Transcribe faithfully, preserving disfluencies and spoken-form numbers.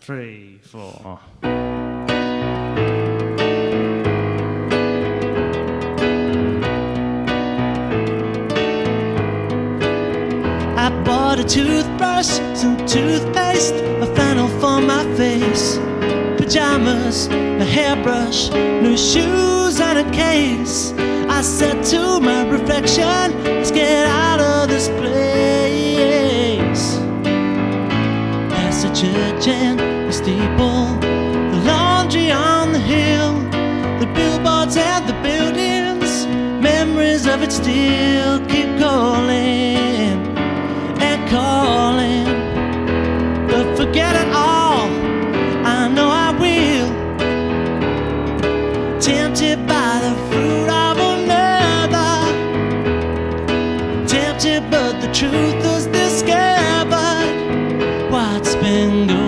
three, four. I bought a toothbrush, some toothpaste, a flannel for my face, pajamas, a hairbrush, new shoes and a case. I said to my reflection, let's get out of this place. Past the church and the steeple, the laundry on the hill, the billboards and the buildings, memories of it still keep calling and calling. But forget it all, I know I will. Tempted by the fruit of another, tempted but the truth